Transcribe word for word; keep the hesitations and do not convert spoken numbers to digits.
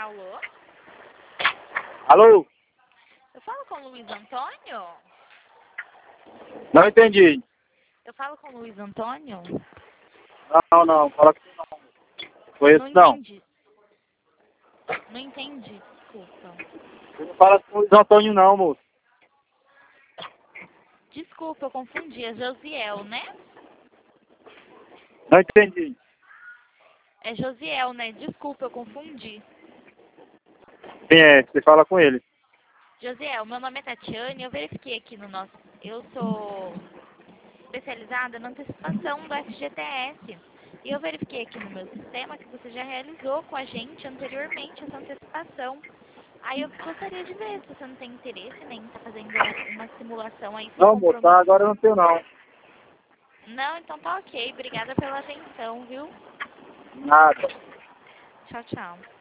Alô? Alô? Eu falo com o Luiz Antônio? Não entendi. Eu falo com o Luiz Antônio? Não, não, fala que não. Conheço Não não. entendi. Não entendi, desculpa. Você não fala com o Luiz Antônio não, moço. Desculpa, eu confundi. É Josiel, né? Não entendi. É Josiel, né? Desculpa, eu confundi. Quem é? Você fala com ele. Josiel, meu nome é Tatiane. Eu verifiquei aqui no nosso... Eu sou especializada na antecipação do F G T S. E eu verifiquei aqui no meu sistema que você já realizou com a gente anteriormente essa antecipação. Aí eu gostaria de ver se você não tem interesse né, em estar fazendo uma simulação aí sem Não, moço, compromisso. agora eu não tenho não. Não, então tá ok. Obrigada pela atenção, viu? Nada. Tchau, tchau.